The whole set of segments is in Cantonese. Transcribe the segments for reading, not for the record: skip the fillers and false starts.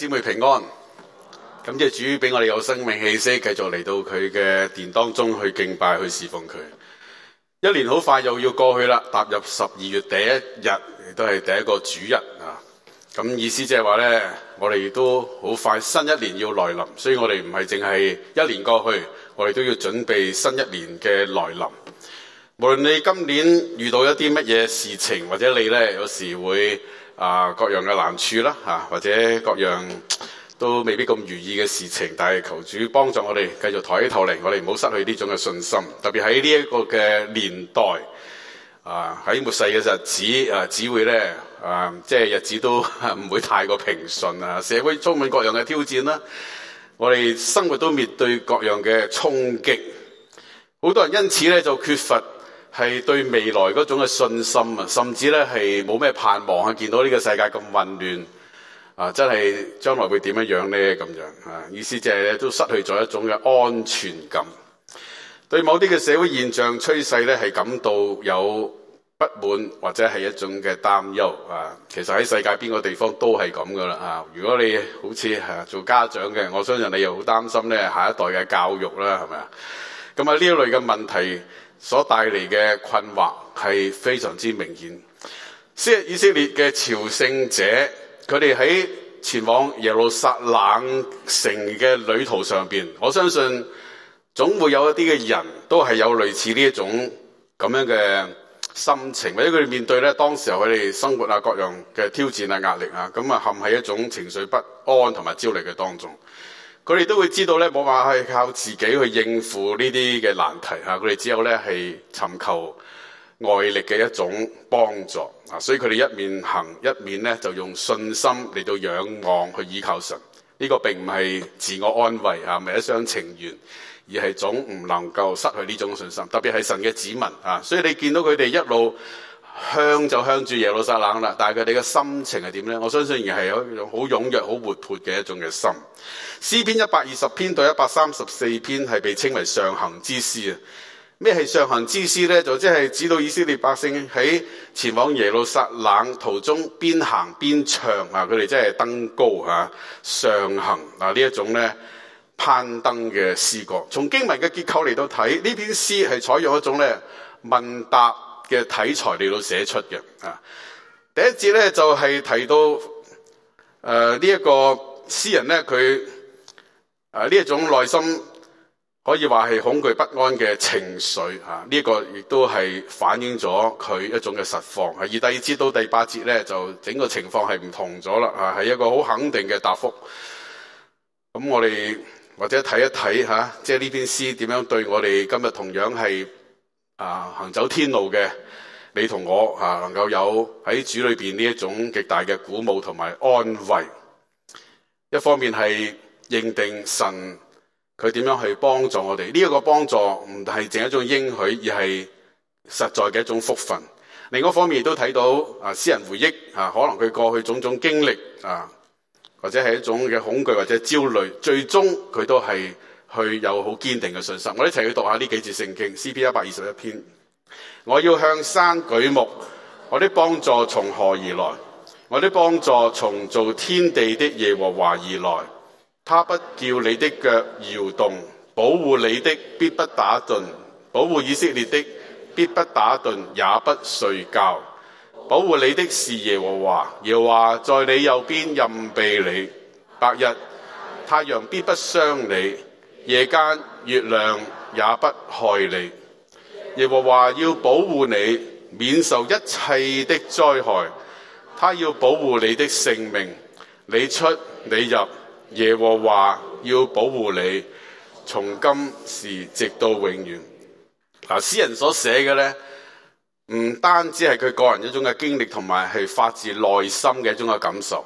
姊妹平安，感謝主俾我哋有生命氣息，繼續嚟到佢嘅殿當中去敬拜、去侍奉佢。一年好快又要過去啦，踏入12月第一日，亦都係第一個主日啊。咁意思即係話呢，我哋亦都好快新一年要來臨，所以我哋唔係淨係一年過去，我哋都要準備新一年嘅來臨。無論你今年遇到一啲乜嘢事情，或者你呢有時會各樣嘅難處啦，或者各樣都未必咁如意嘅事情，但係求主幫助我哋繼續抬起頭嚟，我哋唔好失去呢種嘅信心。特別喺呢一個嘅年代，喺末世嘅日子，只會呢，即係日子都唔會太過平順啊，社會充滿各樣嘅挑戰啦，我哋生活都面對各樣嘅衝擊，好多人因此呢就缺乏係對未來嗰種嘅信心啊，甚至咧係冇咩盼望啊！見到呢個世界咁混亂啊，真係將來會點樣樣咧？咁樣啊，意思即係咧都失去咗一種嘅安全感，對某啲嘅社會現象趨勢咧係感到有不滿或者係一種嘅擔憂啊。其實喺世界邊個地方都係咁噶啦啊！如果你好似做家長嘅，我相信你又好擔心咧下一代嘅教育啦，係咪啊？咁啊呢一類嘅問題所帶嚟嘅困惑係非常之明顯。以色列嘅朝聖者，佢哋喺前往耶路撒冷城嘅旅途上邊，我相信總會有一啲嘅人都係有類似呢一種咁樣嘅心情，或者佢哋面對咧當時候佢哋生活各樣嘅挑戰壓力咁陷喺一種情緒不安同埋焦慮嘅當中。佢哋都會知道咧，冇辦法係靠自己去應付呢啲嘅難題佢哋只有咧係尋求外力嘅一種幫助所以佢哋一面行一面咧就用信心嚟到仰望去依靠神。呢個並唔係自我安慰唔係一廂情願，而係總唔能夠失去呢種信心。特別係神嘅子民所以你見到佢哋一路就向住耶路撒冷啦，但係佢哋嘅心情係點呢？我相信仍然係有一種好踴躍、好活潑嘅一種嘅心。詩篇120篇到134篇係被稱為上行之詩。咩係上行之詩呢？就即係指到以色列百姓喺前往耶路撒冷途中邊行邊唱佢哋真係登高上行呢一種呢攀登嘅詩歌。從經文嘅結構嚟到睇，呢篇詩係採用一種呢問答嘅題材嚟到寫出嘅第一節咧就係提到呢一個詩人咧佢呢一種內心可以話係恐懼不安嘅情緒呢一個亦都係反映咗佢一種嘅實況而第2節到第8節咧就整個情況係唔同咗啦係一個好肯定嘅答覆。咁我哋或者睇一睇即係呢篇詩點樣對我哋今日同樣係行走天路嘅你同我能夠有喺主裏邊呢一種極大嘅鼓舞同埋安慰。一方面係認定神佢點樣去幫助我哋，呢一個幫助唔係淨係一種應許，而係實在嘅一種福分。另一方面亦都睇到詩人回憶可能佢過去種種經歷或者係一種嘅恐懼或者焦慮，最終佢都係去有好堅定嘅信心。我哋一齊去讀下呢幾節聖經。詩篇121篇，我要向山舉目，我的幫助從何而來？我的幫助從造天地的耶和華而來。他不叫你的腳搖動，保護你的必不打盹，保護以色列的必不打盹也不睡覺。保護你的是耶和華，耶和華在你右邊蔭庇你。白日太陽必不傷你，夜間月亮也不害你。耶和華要保護你，免受一切的災害。他要保護你的性命，你出你入，耶和華要保護你，從今時直到永遠。詩人所寫嘅呢，唔單止係佢個人一種嘅經歷，同埋係發自內心嘅一種嘅感受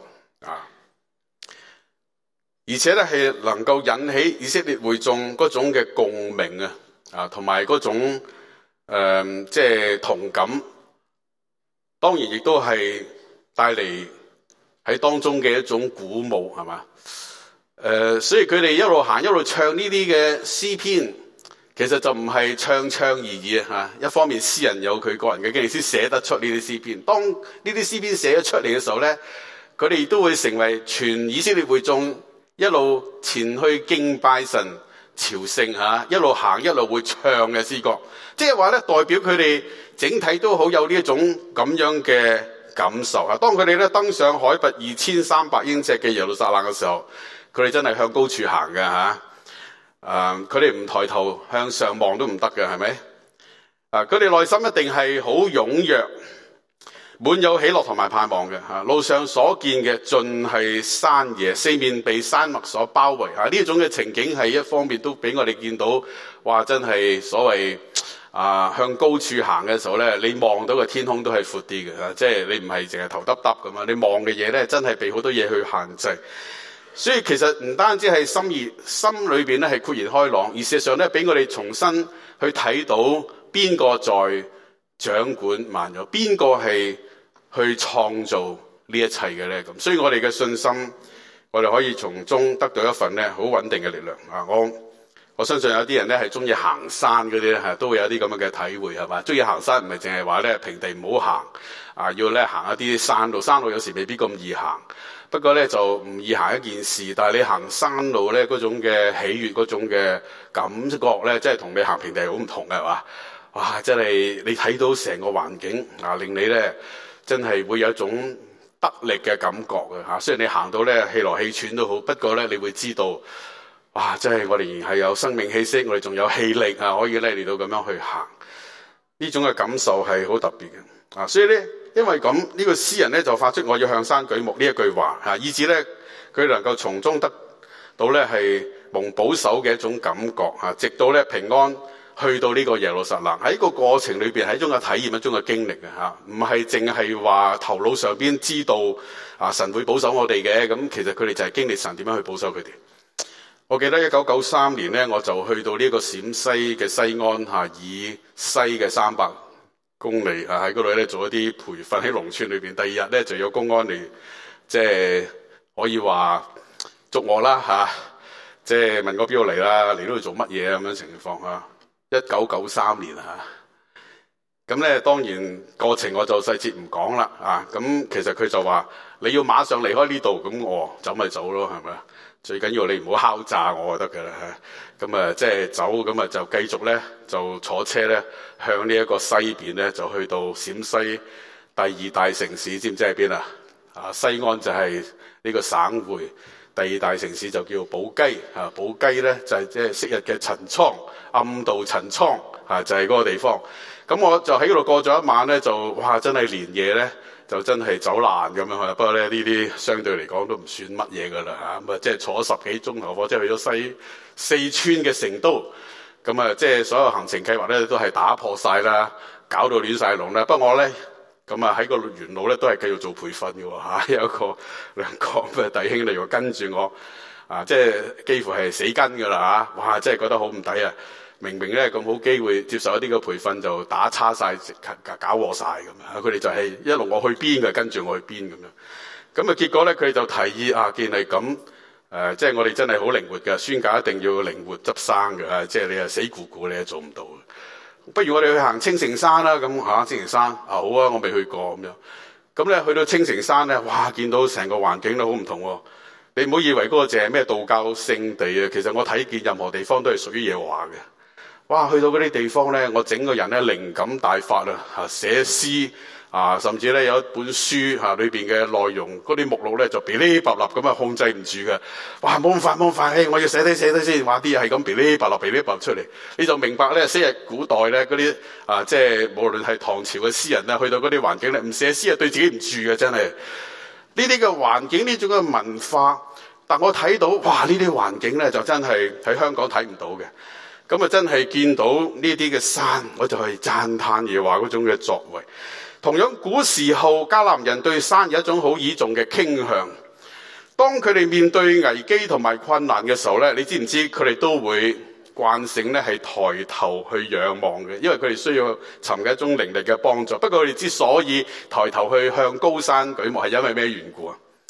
而且咧係能夠引起以色列會眾嗰種嘅共鳴同埋嗰種即係同感。當然亦都係帶嚟喺當中嘅一種鼓舞，係嘛？所以佢哋一路行一路唱呢啲嘅詩篇，其實就唔係唱而已一方面詩人有佢個人嘅經歷先寫得出呢啲詩篇。當呢啲詩篇寫咗出嚟嘅時候咧， 佢哋都會成為全以色列會眾一路前去敬拜神、朝聖嚇，一路行一路會唱嘅詩歌。即係話咧，代表佢哋整體都好有呢一種咁樣嘅感受啊！當佢哋咧登上海拔2300英尺嘅耶路撒冷嘅時候，佢哋真係向高處行嘅嚇。佢哋唔抬頭向上望都唔得嘅，係咪？佢哋內心一定係好踴躍，滿有喜樂同埋盼望嘅嚇。路上所見嘅盡係山野，四面被山脈所包圍嚇。呢一種嘅情景係一方面都俾我哋見到，哇！真係所謂向高處行嘅時候咧，你望到嘅天空都係闊啲嘅嚇，即係你唔係淨係頭耷耷咁啊！你望嘅嘢咧，真係被好多嘢去限制。所以其實唔單止係心裏邊咧係豁然開朗，而事實上咧俾我哋重新去睇到邊個在掌管萬有，邊個係去創造呢一切嘅咧咁。所以我哋嘅信心，我哋可以從中得到一份咧好穩定嘅力量啊！我相信有啲人咧係中意行山嗰啲咧都會有啲咁樣嘅體會係嘛？中意行山唔係淨係話咧平地唔好行要咧行一啲山路有時未必咁易行。不過咧就唔易行一件事，但係你行山路咧嗰種嘅喜悅，嗰種嘅感覺咧，即係同你行平地係好唔同嘅，係嘛？哇！真係你睇到成個環境令你咧真係會有一種得力嘅感覺嘅嚇。雖然你行到咧氣來氣喘都好，不過咧你會知道，哇！真係我哋仍然係有生命氣息，我哋仲有氣力可以咧嚟到咁樣去行。呢種嘅感受係好特別嘅所以咧。因為咁呢個詩人咧就發出我要向山舉目呢一句話以至咧佢能夠從中得到咧係蒙保守嘅一種感覺直到咧平安去到呢個耶路撒冷。喺個過程裏邊係一種嘅體驗，一種嘅經歷嘅唔係淨係話頭腦上邊知道神會保守我哋嘅。咁其實佢哋就係經歷神點樣去保守佢哋。我記得1993年咧我就去到呢個陝西嘅西安以西嘅300公里喺嗰度咧做一啲培訓喺農村裏邊。第二日咧就有公安嚟，即係可以話捉我啦即係問我邊度嚟啦，嚟到度做乜嘢咁樣情況1993年咁咧當然過程我就細節唔講啦咁其實佢就話你要馬上離開呢度，咁我走咪走咯，係咪？最緊要你唔好敲詐我就得㗎啦咁即係走，咁就繼續咧就坐車咧向呢一個西邊咧就去到陝西第2大城市，知唔知喺邊西安就係呢個省會，第2大城市就叫寶雞寶雞咧就係即係昔日嘅陳倉，暗度陳倉就係嗰個地方。咁我就喺嗰度過咗一晚咧，就哇真係連夜咧就真係走爛咁樣。不過咧呢啲相對嚟講都唔算乜嘢噶啦咁即係坐咗10幾鐘頭火車去咗四川嘅成都。咁即係所有行程計劃咧都係打破晒啦，搞到亂晒龍啦。不過我咧咁喺個沿路咧都係繼續做培訓嘅有一個兩個咁嘅弟兄嚟跟住我即係幾乎係死跟噶啦哇！真係覺得好唔抵啊！明明咧咁好機會接受一啲嘅培訓，就打叉晒，搞和晒咁樣。佢哋就係一路我去邊嘅，跟住我去邊咁樣。咁結果咧，佢哋就提議既然係咁即係我哋真係好靈活嘅，宣教一定要靈活執生嘅即係你死咕咕，你係做唔到嘅。不如我哋去行青城山啦，咁青城山好啊，我未去過咁樣。咁咧去到青城山咧，哇！見到成個環境都好唔同喎。你唔好以為嗰個淨係咩道教聖地啊，其實我睇見任何地方都係屬於耶和華嘅。哇！去到嗰啲地方咧，我整個人咧靈感大發寫詩甚至咧有一本書裏邊嘅內容，嗰啲目錄咧就噼哩啪啦咁控制唔住嘅。哇！冇咁快，我要寫低先。話啲嘢係咁噼哩啪啦出嚟，你就明白咧，昔日古代咧嗰啲即係無論係唐朝嘅詩人咧，去到嗰啲環境咧，唔寫詩係對自己唔住嘅，真係。呢啲嘅環境，呢種嘅文化，但我睇到哇！呢啲環境咧就真係喺香港睇唔到嘅。咁真係見到呢啲嘅山，我就係讚嘆耶和華嗰種嘅作為。同樣古時候迦南人對山有一種好倚重嘅傾向。當佢哋面對危機同埋困難嘅時候咧，你知唔知佢哋都會慣性咧係抬頭去仰望嘅，因為佢哋需要尋嘅一種靈力嘅幫助。不過佢哋之所以抬頭去向高山舉目，係因為咩緣故啊？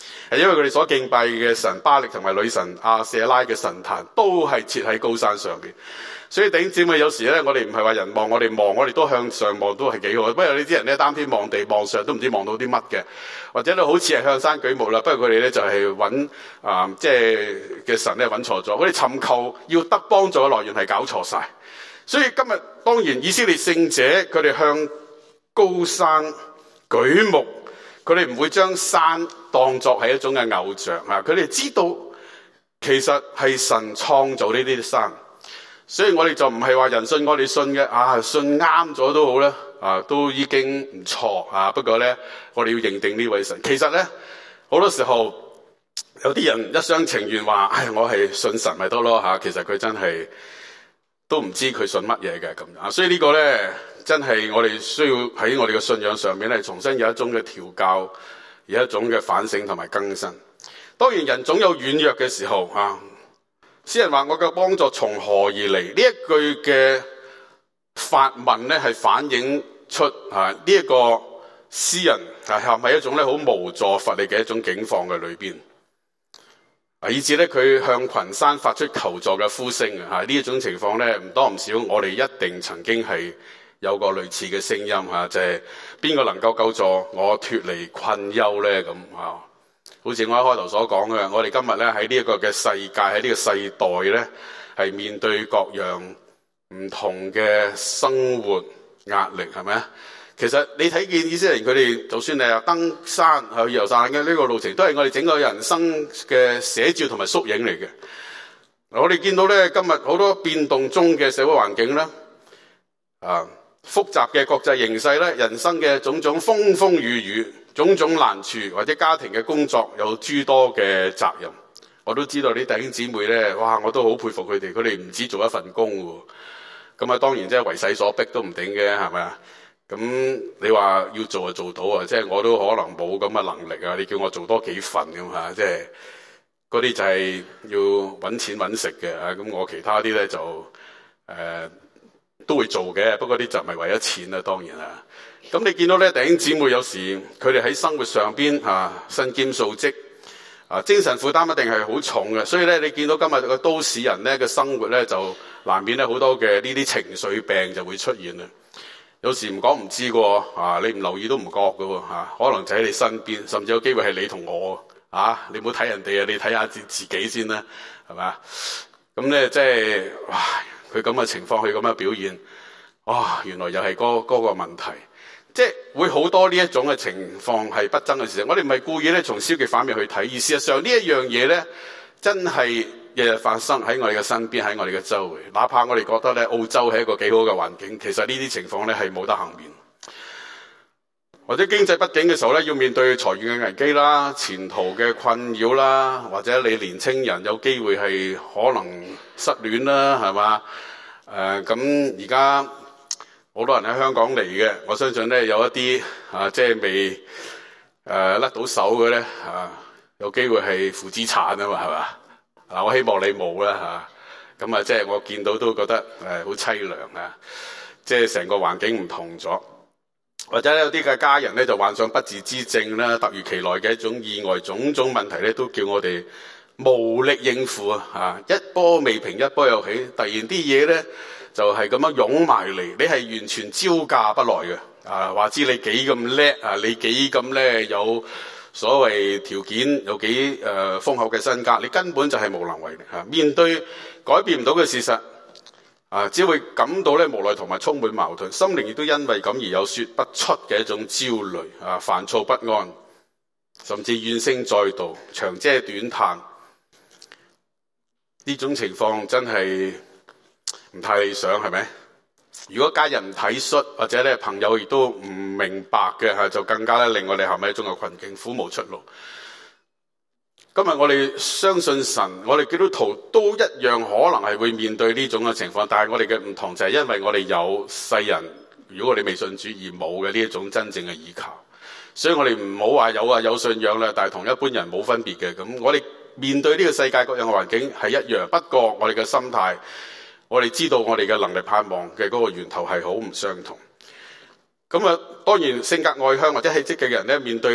係因為佢哋所敬拜嘅神巴力同埋女神亞舍拉嘅神壇都係設喺高山上邊。所以弟兄姊妹，有時咧，我哋唔係話人望我哋望，我哋都向上望都係幾好。不過呢啲人咧，擔天望地望上都唔知望到啲乜嘅，或者咧好似係向山舉目啦。不過佢哋咧就係揾即係嘅神咧揾錯咗。佢哋尋求要得幫助嘅來源係搞錯晒。所以今日當然以色列聖者佢哋向高山舉目，佢哋唔會將山當作係一種嘅偶像啊！佢哋知道其實係神創造呢啲山。所以我哋就唔係話人信我哋信嘅，信啱咗都好啦，都已經唔錯啊。不過咧，我哋要認定呢位神。其實咧，好多時候有啲人一廂情願話，我係信神咪得咯吓。其實佢真係都唔知佢信乜嘢嘅咁啊。所以呢個咧，真係我哋需要喺我哋嘅信仰上面咧，重新有一種嘅調教，有一種嘅反省同埋更新。當然人總有軟弱嘅時候啊。詩人話我嘅幫助從何而嚟？呢一句嘅發問咧，係反映出呢一個詩人係咪一種咧好無助乏力嘅一種境況嘅裏邊，以至咧佢向群山發出求助嘅呼聲啊！呢一種情況咧唔多唔少，我哋一定曾經係有過類似嘅聲音就係邊個能夠救助我脫離困憂咧咁啊？好似我一開頭所講嘅，我哋今日咧喺呢一個嘅世界，喺呢個世代咧，係面對各樣唔同嘅生活壓力，係咪啊？其實你睇見以色列人佢哋，就算係登山去耶路撒冷嘅呢個路程，都係我哋整個人生嘅寫照同埋縮影嚟嘅。我哋見到咧，今日好多變動中嘅社會環境咧，複雜嘅國際形勢咧，人生嘅種種風風雨雨。種種難處或者家庭嘅工作有諸多嘅責任，我都知道啲弟兄姊妹咧，哇！我都好佩服佢哋，佢哋唔止做一份工喎。咁啊，當然即係為勢所逼都唔定嘅，係咪啊？咁你話要做就做到啊，即係我都可能冇咁嘅能力啊。你叫我做多幾份咁嚇，即係嗰啲就係要揾錢揾食嘅啊。咁我其他啲咧就都會做嘅，不過啲就唔係為咗錢啦，當然啦。咁你見到咧，弟兄姊妹有時佢哋喺生活上邊身兼數職精神負擔一定係好重嘅。所以咧，你見到今日個都市人咧嘅生活咧，就難免咧好多嘅呢啲情緒病就會出現啦。有時唔講唔知嘅你唔留意都唔覺嘅可能就喺你身邊，甚至有機會係你同我你唔好睇人哋啊，你睇下自己先啦，係咪？咁咧即係哇，佢咁嘅情況，佢咁嘅表現，原來又係嗰個問題。即係會好多呢一種嘅情況係不爭嘅事情，我哋唔係故意咧從消極反面去睇，而事實上呢一樣嘢咧，真係日日發生喺我哋嘅身邊，喺我哋嘅周圍。哪怕我哋覺得咧澳洲係一個幾好嘅環境，其實呢啲情況咧係冇得幸免。或者經濟不景嘅時候咧，要面對財源嘅危機啦、前途嘅困擾啦，或者你年青人有機會係可能失戀啦，係嘛？咁而家好多人喺香港嚟嘅，我相信咧有一啲即係未甩到手嘅咧有機會係負資產啊嘛，係嘛？我希望你冇啦咁即係我見到都覺得好凄涼啊！即係成個環境唔同咗，或者有啲嘅家人咧就患上不治之症啦，突如其來嘅一種意外，種種問題咧都叫我哋無力應付一波未平一波又起，突然啲嘢咧就係咁樣湧埋嚟，你係完全招架不來嘅話知你幾咁叻你幾咁咧有所謂條件，有幾豐厚嘅身家，你根本就係無能為力面對改變唔到嘅事實只會感到咧無奈同埋充滿矛盾，心靈亦都因為咁而有說不出嘅一種焦慮煩躁不安，甚至怨聲載道，長嗟短嘆。呢種情況真係唔太理想，係咪？如果家人唔體恤，或者咧朋友亦都唔明白嘅就更加咧令我哋陷喺一種嘅困境，苦無出路。今日我哋相信神，我哋基督徒都一樣可能係會面對呢種嘅情況，但係我哋嘅唔同就係因為我哋有世人，如果我哋未信主而冇嘅呢一種真正嘅依靠，所以我哋唔好話有信仰啦，但係同一般人冇分別嘅。咁我哋面對呢個世界各樣嘅環境係一樣，不過我哋嘅心態，我哋知道我哋嘅能力盼望嘅嗰個源頭係好唔相同。咁當然性格外向或者氣積極嘅人咧，面對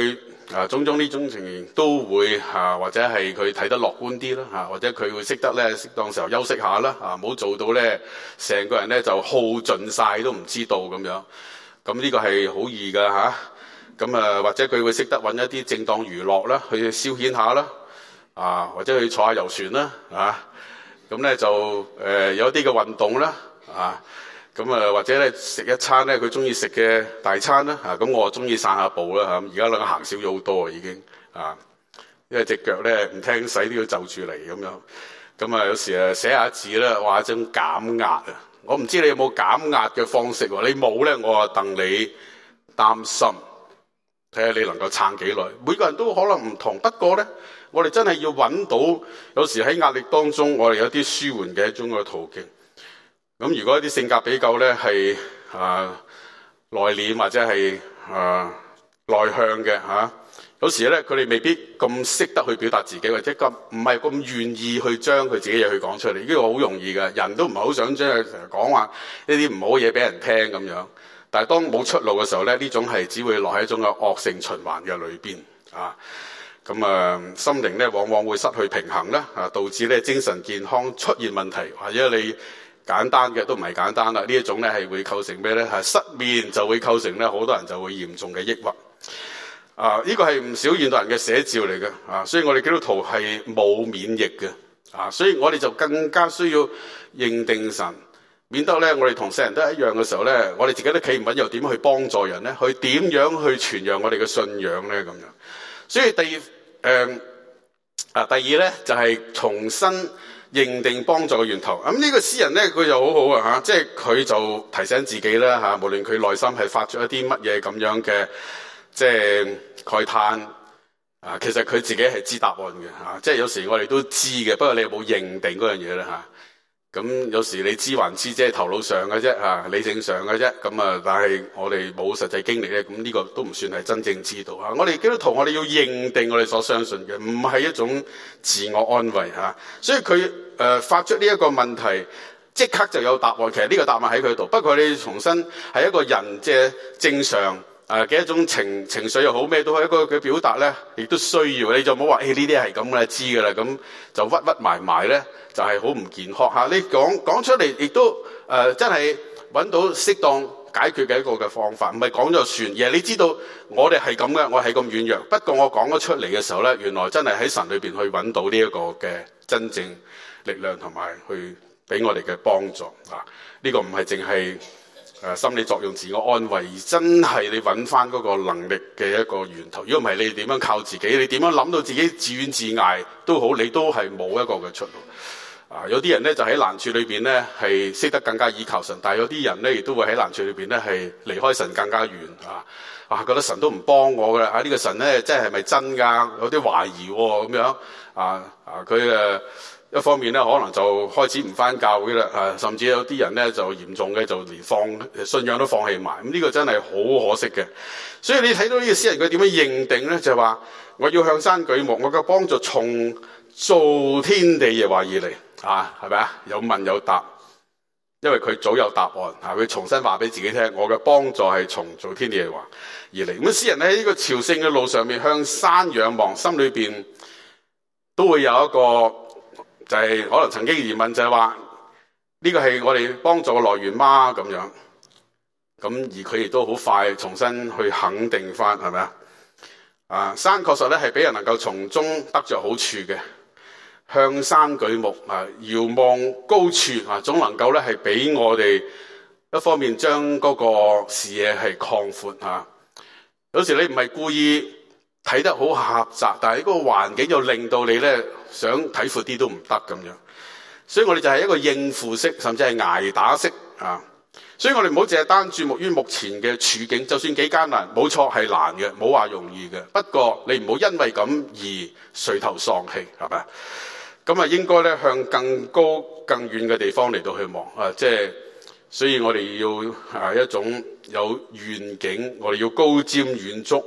種種呢種情形都會或者係佢睇得樂觀啲啦，或者佢會識得咧適當時候休息下啦，唔好做到咧成個人咧就耗盡晒都唔知道咁樣。咁呢個係好易噶嚇。咁或者佢會識得揾一啲正當娛樂啦，去消遣下啦，或者去坐下遊船啦，咁咧就有一啲嘅運動啦，咁或者咧食一餐咧佢中意食嘅大餐啦，咁我中意散下步啦，而家兩個行少咗好多已經，因為隻腳咧唔聽使都要就住嚟咁樣，咁有時寫下字咧，話一種減壓啊，我唔知你有冇減壓嘅方式喎，你冇咧我戥你擔心，睇下你能夠撐幾耐，每個人都可能唔同，不過咧我哋真係要揾到有時喺壓力當中我哋有啲舒緩嘅一種嘅途徑。咁如果一啲性格比較咧係內斂或者係內向嘅有時咧佢哋未必咁識得去表達自己，或者咁唔係咁願意去將佢自己嘢去講出嚟。呢個好容易嘅，人都唔係好想將佢成日講話呢啲唔好嘢俾人聽咁樣。但係當冇出路嘅時候咧，呢種係只會落喺一種嘅惡性循環嘅裏邊咁心靈咧往往會失去平衡啦，導致咧精神健康出現問題，或者你簡單嘅都唔係簡單啦，呢一種咧係會構成咩咧？係失眠就會構成咧好多人就會嚴重嘅抑鬱。呢個係唔少現代人嘅寫照嚟嘅，所以我哋基督徒係冇免疫嘅，所以我哋就更加需要認定神，免得咧我哋同世人都一樣嘅時候咧，我哋自己都企唔穩，又點去幫助人咧？去點樣去傳揚我哋嘅信仰咧？咁樣，所以第二咧就係重新認定幫助嘅源頭。咁呢個詩人咧佢就好好即係佢就提醒自己啦無論佢內心係發出一啲乜嘢咁樣嘅即係慨嘆其實佢自己係知答案嘅即係有時我哋都知嘅，不過你有冇認定嗰樣嘢咧咁有時你知還知，即係頭腦上嘅啫理性上嘅啫。咁但係我哋冇實際經歷咧，咁呢個都唔算係真正知道我哋基督徒，我哋要認定我哋所相信嘅，唔係一種自我安慰所以佢發出呢一個問題，即刻就有答案。其實呢個答案喺佢度，不過你重新係一個人即係正常嘅一種情緒又好，咩都係一個嘅表達咧，亦都需要。你就唔好話呢啲係咁嘅知㗎啦，咁就屈埋咧，就係好唔健康你講出嚟，亦都真係揾到適當解決嘅一個嘅方法，唔係講就算。而係你知道我哋係咁嘅，我係咁軟弱，不過我講咗出嚟嘅時候咧，原來真係喺神裏邊去揾到呢一個嘅真正力量，同埋去俾我哋嘅幫助呢個唔係淨係心理作用自我安慰，而真係你揾翻嗰個能力嘅一個源頭。如果唔係，你點樣靠自己？你點樣諗到自己自怨自艾都好，你都係冇一個嘅出路。有啲人咧就喺難處裏邊咧係識得更加依靠神，但係有啲人咧亦都會喺難處裏邊咧係離開神更加遠覺得神都唔幫我噶啦呢個神咧真係咪真噶？有啲懷疑咁樣佢一方面咧可能就開始唔返教會啦甚至有啲人咧就嚴重嘅就連信仰都放棄埋。咁呢個真係好可惜嘅。所以你睇到呢個詩人佢點樣認定咧？就係話我要向山舉目，我嘅幫助從造天地耶和華而嚟係咪有問有答，因為佢早有答案佢重新話俾自己聽，我嘅幫助係從造天地耶和華而嚟。咁詩人喺呢個朝聖嘅路上面向山仰望，心裏邊都會有一個就係可能曾經疑問，就係話呢個係我哋幫助嘅來源嗎？咁樣咁而佢亦都好快重新去肯定翻，係咪山確實咧係俾人能夠從中得着好處嘅。向山舉目遙望高處總能夠咧係俾我哋一方面將嗰個視野係擴闊有時你唔係故意睇得好狹窄，但係嗰個環境又令到你咧想睇闊啲都唔得咁樣。所以我哋就係一個應付式，甚至係捱打式所以我哋唔好淨係單注目於目前嘅處境，就算幾艱難，冇錯係難嘅，冇話容易嘅。不過你唔好因為咁而垂頭喪氣，係咪？咁應該咧向更高更遠嘅地方嚟到去望所以我哋要一種有願景，我哋要高瞻遠矚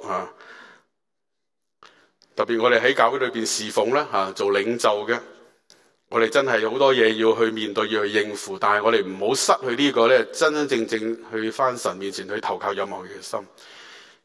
特別我哋喺教會裏邊侍奉做領袖嘅，我哋真係好多嘢要去面對，要去應付，但係我哋唔好失去呢個咧真真正正去返神面前去投靠仰望佢嘅心。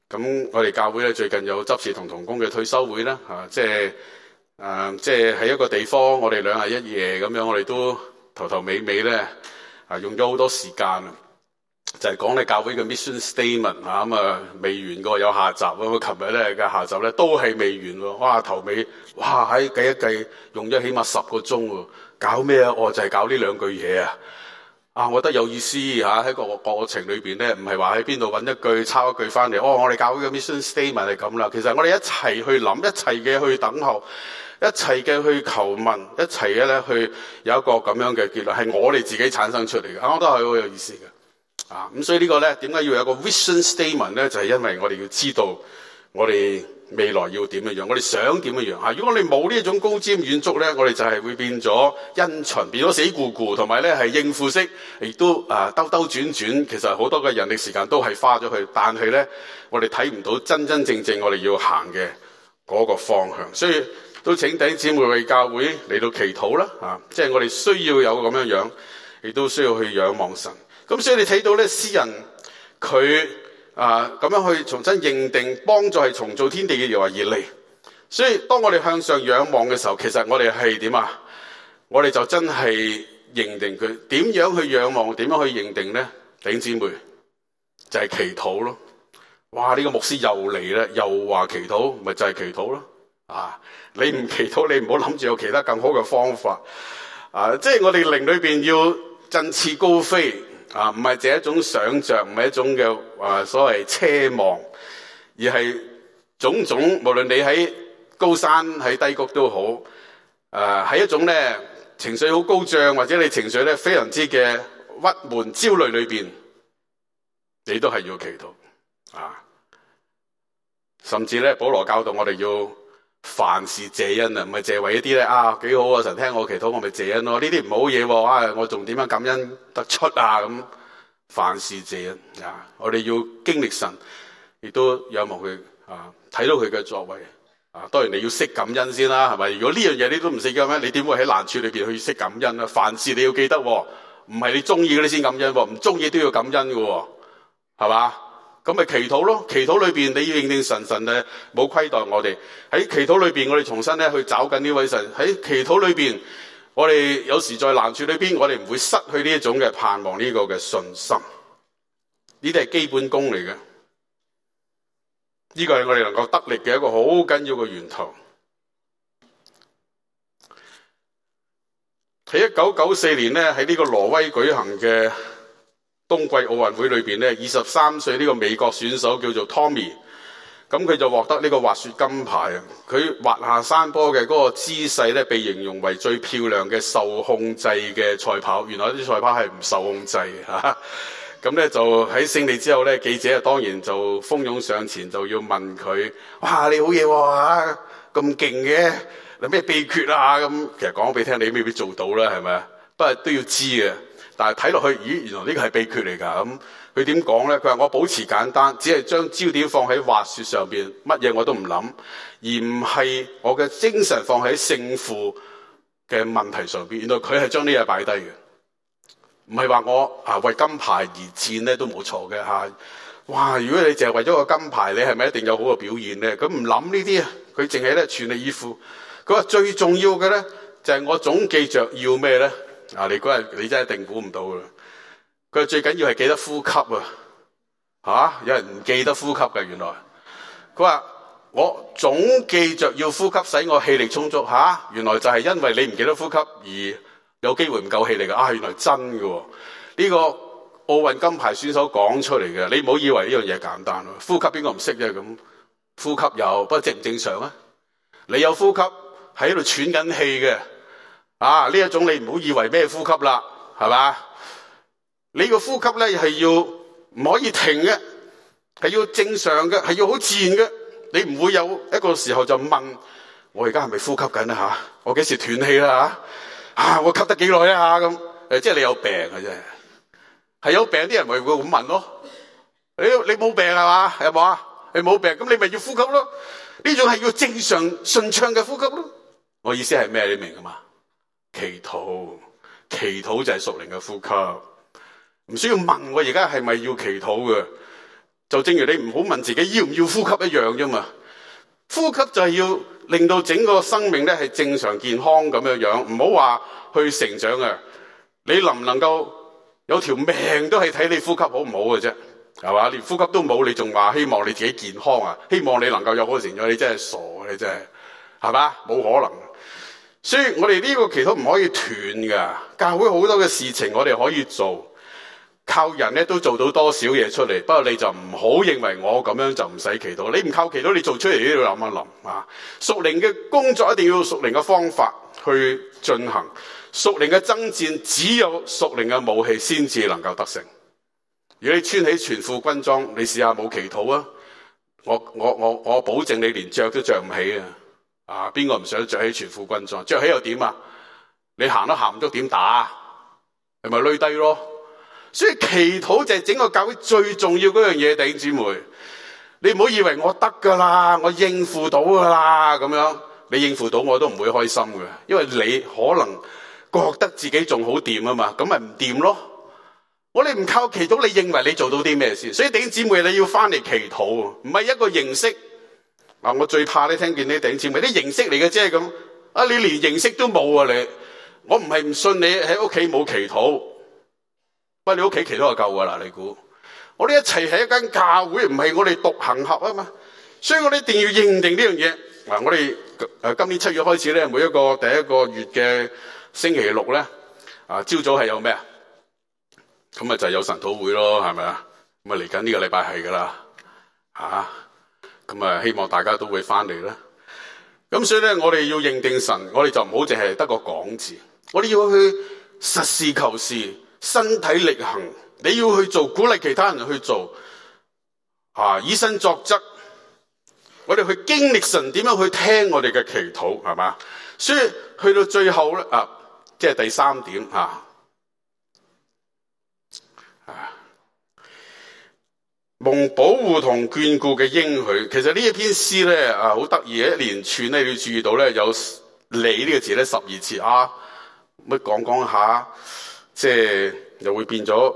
咁我哋教會咧最近有執事同同工嘅退休會啦，即係喺一個地方，我哋2日1夜咁樣，我哋都頭頭尾尾咧用咗好多時間，就係講咧教會嘅 mission statement 咁未完過，有下集咁。琴日咧嘅下集咧都係未完喎，哇頭尾哇喺計一計用咗起碼10個鐘喎，搞咩啊？就係搞呢2句嘢我覺得有意思喺個過程裏邊咧，唔係話喺邊度揾一句抄一句翻嚟。我哋教會嘅 mission statement 係咁啦。其實我哋一齊去諗，一齊嘅去等候，一齊嘅去求問，一齊嘅咧去有一個咁樣嘅結論，係我哋自己產生出嚟嘅。我覺得係好有意思嘅。咁所以呢個咧點解要有個 vision statement 咧？就係因為我哋要知道我哋未來要點樣，我哋想點樣。如果我哋冇呢一種高瞻遠矚咧，我哋就係會變咗因循，變咗死咕咕，同埋咧係應付式，亦都兜兜轉轉。其實好多嘅人力時間都係花咗去，但係咧我哋睇唔到真真正正我哋要行嘅嗰個方向。所以都請弟兄姊妹為教會嚟到祈禱啦，即係我哋需要有咁樣，亦都需要去仰望神。咁所以你睇到咧，詩人佢咁樣去重新認定幫助係重造天地嘅耶和華而嚟。所以當我哋向上仰望嘅時候，其實我哋係點啊？我哋就真係認定佢點樣去仰望，點樣去認定呢？弟兄姊妹就係祈禱咯。哇！呢個牧師又嚟啦，又話祈禱，咪就係祈禱咯。你唔祈禱，你唔好諗住有其他更好嘅方法。即係我哋靈裏邊要振翅高飛。唔係淨係一種想像，唔係一種嘅所謂奢望，而係種種，無論你喺高山喺低谷都好，喺一種咧情緒好高漲，或者你情緒咧非常之嘅鬱悶焦慮裏邊，你都係要祈禱甚至咧保羅教導我哋要凡事謝恩唔係謝為一啲咧幾好啊！神聽我祈禱，我咪謝恩咯。呢啲唔好嘢我仲點樣感恩得出咁？凡事謝恩我哋要經歷神，亦都仰望佢睇到佢嘅作為當然你要識感恩先啦，係咪？如果呢樣嘢你都唔識嘅咩？你點會喺難處裏邊去識感恩啊？凡事你要記得，唔係你中意嗰啲先感恩，唔中意都要感恩嘅，係嘛？咁咪祈禱咯，祈禱裏邊你要認定神咧冇虧待我哋。喺祈禱裏邊，我哋重新咧去找緊呢位神。喺祈禱裏邊，我哋有時在難處裏邊，我哋唔會失去呢一種嘅盼望，呢個嘅信心。呢啲係基本功嚟嘅，呢個係我哋能夠得力嘅一個好緊要嘅源頭。喺1994年咧，喺呢個挪威舉行嘅冬季奧運會裏邊咧，23歲呢個美國選手叫做 Tommy， 咁佢就獲得呢個滑雪金牌。佢滑下山坡嘅嗰個姿勢咧，被形容為最漂亮嘅受控制嘅賽跑。原來啲賽跑係唔受控制嘅咁咧就喺勝利之後咧，記者當然就蜂擁上前，就要問佢：哇，你好嘢喎，咁勁嘅，有咩秘訣啊？咁其實講俾你聽，你未必做到啦，係咪？不過都要知嘅。但係睇落去，咦，原來呢個係秘訣嚟㗎。咁佢點講咧？佢話我保持簡單，只係將焦點放喺滑雪上邊，乜嘢我都唔諗，而唔係我嘅精神放喺勝負嘅問題上邊。原來佢係將呢嘢擺低嘅，唔係話我為金牌而戰咧，都冇錯嘅嚇。哇！如果你淨係為咗個金牌，你係咪一定有好嘅表現咧？佢唔諗呢啲啊，佢淨係咧全力以赴。佢話最重要嘅咧就係我總記着要咩咧？你嗰日你真係一定估唔到啦！佢最緊要係記得呼吸有人唔記得呼吸嘅原來。佢話我總記着要呼吸，使我氣力充足原來就係因為你唔記得呼吸而有機會唔夠氣力嘅原來真嘅呢個奧運金牌選手講出嚟嘅。你唔好以為呢樣嘢簡單呼吸邊個唔識啫？咁呼吸有，不過正唔正常啊？你有呼吸喺度喘緊氣嘅。呢一種你唔好以為咩呼吸啦，係嘛？你個呼吸咧係要唔可以停嘅，係要正常嘅，係要好自然嘅。你唔會有一個時候就問我而家係咪呼吸緊啊？我幾時斷氣啦？我吸得幾耐啊？咁即係你有病嘅啫，係有病啲人咪會咁問咯。你冇病係嘛？有冇啊？你冇病，咁你咪要呼吸咯。呢種係要正常順暢嘅呼吸咯。我意思係咩？你明㗎嘛？祈禱就係屬靈嘅呼吸，唔需要問我而家係咪要祈禱嘅。 就正如你唔好問自己要唔要呼吸一樣啫嘛。呼吸就係要令到整個生命咧係正常健康咁樣樣，唔好話去成長啊。你能唔能夠有條命都係睇你呼吸好唔好嘅啫，係嘛？連呼吸都冇，你仲話希望你自己健康啊？希望你能夠有好成長，你真係傻，你真係嘛？冇可能。所以我哋呢個祈禱唔可以斷噶。教會好多嘅事情我哋可以做。靠人咧都做到多少嘢出嚟，不過你就唔好認為我咁樣就唔使祈禱。你唔靠祈禱，你做出嚟都要諗一諗啊！屬靈嘅工作一定要用屬靈嘅方法去進行，屬靈嘅爭戰只有屬靈嘅武器先至能夠得勝。如果你穿起全副軍裝，你試下冇祈禱啊！我保證你連着都着唔起啊！啊，邊個唔想着起全副軍裝？着起又點啊？你行都行唔足，點打？係咪累低咯？所以祈禱就係整個教會最重要嗰樣嘢，弟兄姊妹，你唔好以為我得噶啦，我應付到噶啦咁樣，你應付到我都唔會開心嘅，因為你可能覺得自己仲好掂啊嘛，咁咪唔掂咯。我哋唔靠祈禱，你認為你做到啲咩事？所以弟兄姊妹你要翻嚟祈禱，唔係一個形式。我最怕你聽見啲弟兄姊妹啲形式嚟嘅啫咁，你連形式都冇啊你，我唔係唔信你喺屋企冇祈禱。不過你屋企祈禱就夠噶啦，你估？我哋一齊喺一間教會，唔係我哋獨行俠啊嘛，所以我哋一定要認定呢樣嘢。我哋今年7月開始咧，每一個第一個月嘅星期六咧，朝早係有咩啊？咁就係有神禱會咯，係咪啊？咁嚟緊呢個禮拜係噶啦，咁希望大家都會翻嚟啦。咁所以咧，我哋要認定神，我哋就唔好淨係得個講字，我哋要去實事求是。身體力行，你要去做，鼓勵其他人去做，以身作則。我哋去經歷神點樣去聽我哋嘅祈禱，係嘛？所以去到最後咧，即係第3點蒙保護同眷顧嘅應許。其實呢一篇詩咧好得意嘅，一連串咧，你要注意到咧有你呢個字咧12次啊，乜講下。即係又會變咗，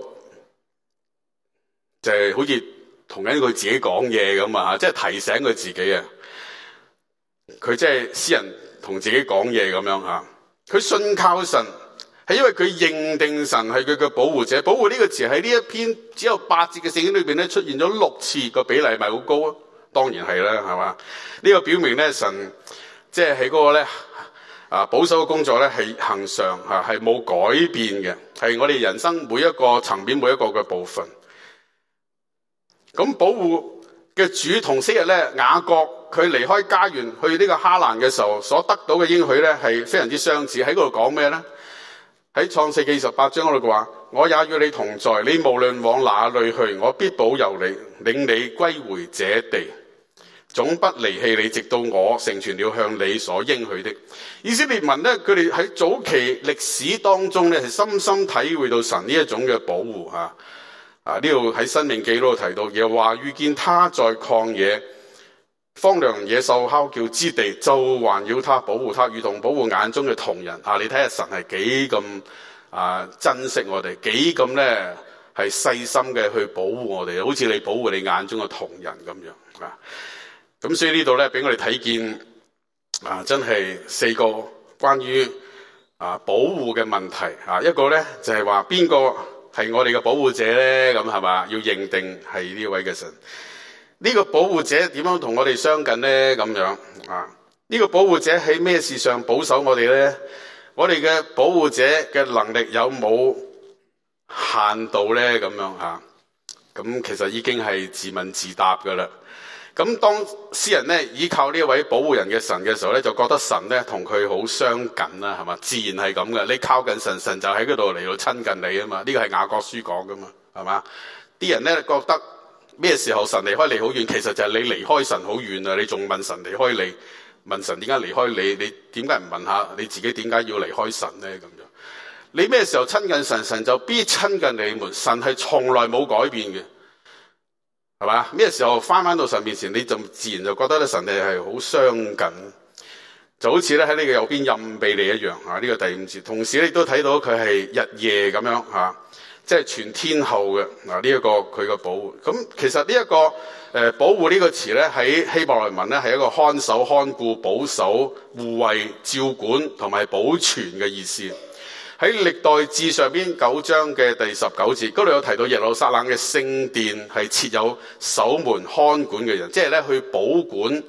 就係好似同緊佢自己講嘢咁啊！即係提醒佢自己啊，佢即係詩人同自己講嘢咁樣嚇。佢信靠神，係因為佢認定神係佢嘅保護者。保護呢個詞喺呢一篇只有8節嘅聖經裏邊咧出現咗6次，個比例咪好高啊？當然係啦，係嘛？呢個表明咧神即係喺嗰個咧。保守嘅工作咧係恆常係冇改變嘅，係我哋人生每一個層面每一個嘅部分。咁保護嘅主同昔日咧雅各佢離開家園去呢個哈蘭嘅時候所得到嘅應許咧係非常之相似。喺嗰度講咩咧？喺創世記28章嗰度話：我也與你同在，你無論往哪裏去，我必保佑你，領你歸回這地。總不離棄你，直到我成全了向你所應許的。以色列民咧，佢哋喺早期歷史當中咧，係深深體會到神呢一種嘅保護呢度喺申命記嗰度提到，耶和華遇見他在曠野荒涼野獸哮叫之地，就環繞他，保護他，如同保護眼中嘅瞳人。你睇下神係幾咁珍惜我哋，幾咁咧係細心嘅去保護我哋，好似你保護你眼中嘅瞳人咁樣啊。咁所以呢度咧，俾我哋睇見真係4個關於保護嘅問題一個咧就係話邊個係我哋嘅保護者咧？咁係嘛？要認定係呢位嘅神。呢個保護者點樣同我哋相近咧？咁樣呢個保護者喺咩事上保守我哋咧？我哋嘅保護者嘅能力有冇限度咧？咁樣咁其實已經係自問自答噶啦。咁當詩人咧依靠呢一位保護人嘅神嘅時候咧，就覺得神咧同佢好相近啦，係嘛？自然係咁嘅。你靠近神，神就喺嗰度嚟到親近你啊嘛。呢個係雅各書講噶嘛，係嘛？啲人咧覺得咩時候神離開你好遠，其實就係你離開神好遠啊！你仲問神離開你，問神點解離開你？你點解唔問下你自己點解要離開神咧？咁樣你咩時候親近神，神就必親近你們。神係從來冇改變嘅。係嘛？咩時候翻到神面前，你就自然就覺得咧神係好相近，就好似咧喺你嘅右邊蔭庇你一樣。呢個第5節，同時你都睇到佢係日夜咁樣即係全天候嘅呢一個佢嘅保護。咁其實呢一個保護呢個詞咧，喺希伯來文咧係一個看守、看顧、保守、護衛、照管同埋保存嘅意思。喺歷代志上邊9章嘅第19節嗰度有提到耶路撒冷嘅聖殿係設有守門看管嘅人，即係咧去保管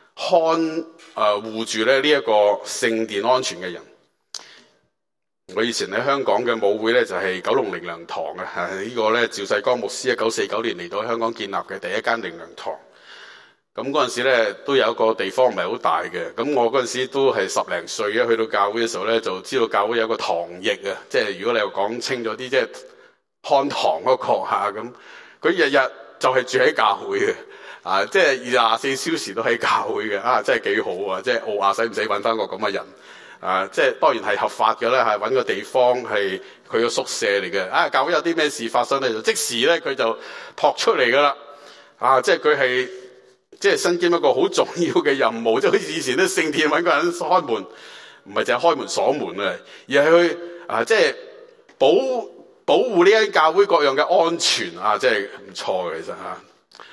護住咧呢一個聖殿安全嘅人。我以前喺香港嘅舞會咧就係九龍靈糧堂啊，呢個咧趙世光牧師1949年嚟到香港建立嘅第一間靈糧堂。咁嗰陣時咧都有一個地方唔係好大嘅，咁我嗰陣時都係10零歲啊，去到教會嘅時候咧就知道教會有一個堂役啊，即係如果你又講清咗啲，即係看堂嗰個咁，佢日日就係住喺教會嘅。即係24小時都喺教會嘅，真係幾好啊！即係奧亞使唔使揾翻個咁嘅人？即係當然係合法嘅啦，係揾個地方係佢個宿舍嚟嘅。教會有啲咩事發生咧，就即時咧佢就撲出嚟噶啦。即係佢係即係身兼一個好重要嘅任務，即係好似以前啲聖殿揾個人開門，唔係淨係開門鎖門啊，而係去即係保護呢間教會各樣嘅安全啊，即係唔錯嘅其實嚇。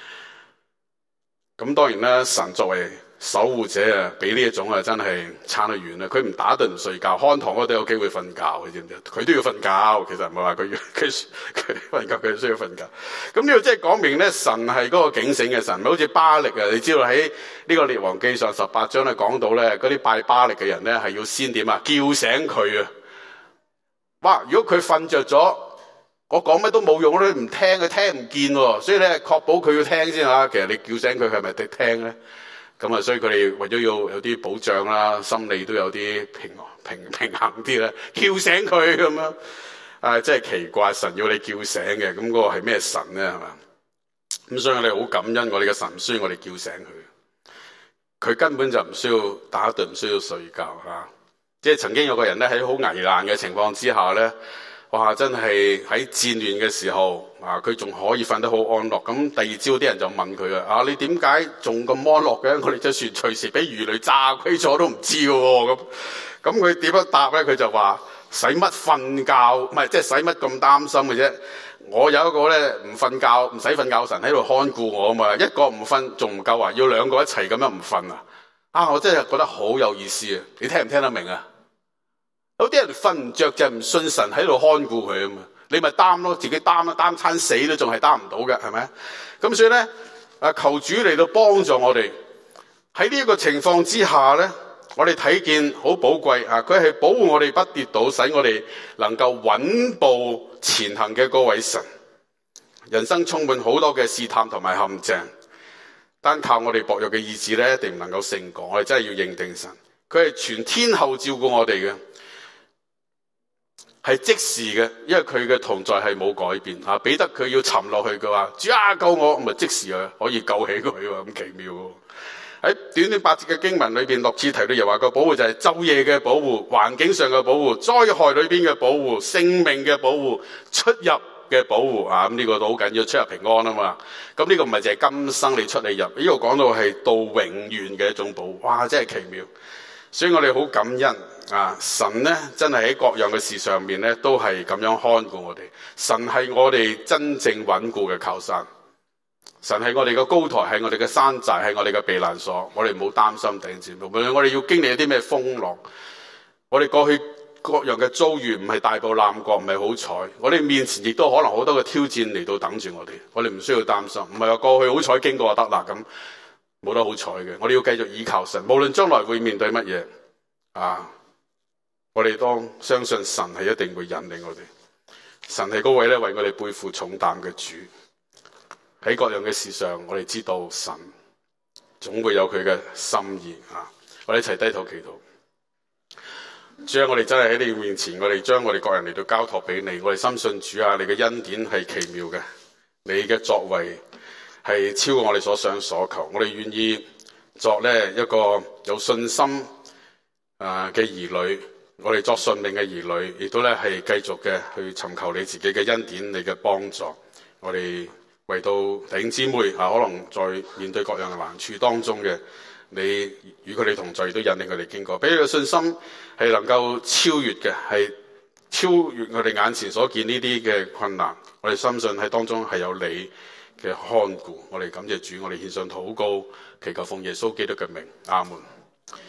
咁當然啦，神作為守護者啊，比呢一種真係差得遠啦。佢唔打盹唔睡覺，看堂我都有機會瞓覺，你知唔知？佢都要瞓覺，其實唔係話佢瞓覺，佢需要瞓覺。咁呢個即係講明咧，神係嗰個警醒嘅神，好似巴力啊！你知道喺呢個列王記上18章咧講到咧，嗰啲拜巴力嘅人咧係要先點啊？叫醒佢啊！哇！如果佢瞓着咗，我講乜都冇用，佢唔聽，佢聽唔見喎，所以咧確保佢要聽先嚇。其實你叫醒佢係咪得聽咧？咁啊，所以佢哋為咗要有啲保障啦，心理都有啲平衡啲咧，叫醒佢咁樣。真係奇怪，神要你叫醒嘅，咁嗰個係咩神咧？係嘛？咁所以我哋好感恩，我哋嘅神唔需要我哋叫醒佢，佢根本就唔需要打盹，唔需要睡覺嚇。即係曾經有個人咧喺好危難嘅情況之下咧。哇！真係喺戰亂嘅時候，佢仲可以瞓得好安樂。咁第二朝啲人就問佢啊，你點解仲咁安樂嘅？我哋隻船隨時俾魚雷炸鬼咗都唔知嘅喎。咁佢點樣答咧？佢就話：使乜瞓覺？唔係即係使乜咁擔心嘅啫？我有一個咧唔瞓覺，唔使瞓覺神喺度看顧我啊嘛。一個唔瞓仲唔夠啊？要兩個一齊咁樣唔瞓啊！我真係覺得好有意思啊！你聽唔聽得明啊？有啲人瞓唔着就唔信神喺度看顧佢啊嘛，你咪擔咯，自己擔啦，擔餐死都仲係擔唔到嘅，係咪？咁所以咧，求主嚟到幫助我哋喺呢一個情況之下咧，我哋睇見好寶貴啊！佢係保護我哋不跌倒，使我哋能夠穩步前行嘅嗰位神。人生充滿好多嘅試探同埋陷阱，單靠我哋薄弱嘅意志咧，一定唔能夠勝過。我哋真係要認定神，佢係全天候照顧我哋嘅。係即時嘅，因為佢嘅同在係冇改變啊！彼得佢要沉落去嘅話，主啊救我，咪即時可以救起佢喎，咁奇妙喎！喺短短8節嘅經文裏邊，6次提到又話個保護就係晝夜嘅保護、環境上嘅保護、災害裏邊嘅保護、性命嘅保護、出入嘅保護啊！咁呢個都好緊要，出入平安啊嘛！咁呢個唔係淨係今生你出你入，呢個講到係到永遠嘅一種保護，哇！真係奇妙，所以我哋好感恩。神咧真係喺各樣嘅事上面咧都係咁樣看顧我哋。神係我哋真正穩固嘅靠山，神係我哋嘅高台，係我哋嘅山寨，係我哋嘅避難所。我哋唔好擔心頂尖，無論我哋要經歷一啲咩風浪，我哋過去各樣嘅遭遇唔係大步檻過，唔係好彩。我哋面前亦都可能好多嘅挑戰嚟到等住我哋，我哋唔需要擔心。唔係話過去好彩經過就得啦，咁冇得好彩嘅。我哋要繼續依靠神，無論將來會面對乜嘢我哋當相信神係一定會引領我哋，神係嗰位咧為我哋背負重擔嘅主。喺各樣嘅事上，我哋知道神總會有佢嘅心意我哋一齊低頭祈禱。主啊，我哋真係喺你面前，我哋將我哋各人嚟到交託俾你。我哋深信主啊，你嘅恩典係奇妙嘅，你嘅作為係超過我哋所想所求。我哋願意作呢一個有信心嘅兒女。我哋作順命嘅兒女，亦都咧係繼續嘅去尋求你自己嘅恩典，你嘅幫助。我哋為到弟兄姊妹可能在面對各樣嘅難處當中嘅，你與佢哋同在，亦都引領佢哋經過，俾佢嘅信心係能夠超越嘅，係超越我哋眼前所見呢啲嘅困難，我哋深信喺當中係有你嘅看顧。我哋感謝主，我哋獻上禱告，祈求奉耶穌基督嘅名，阿門。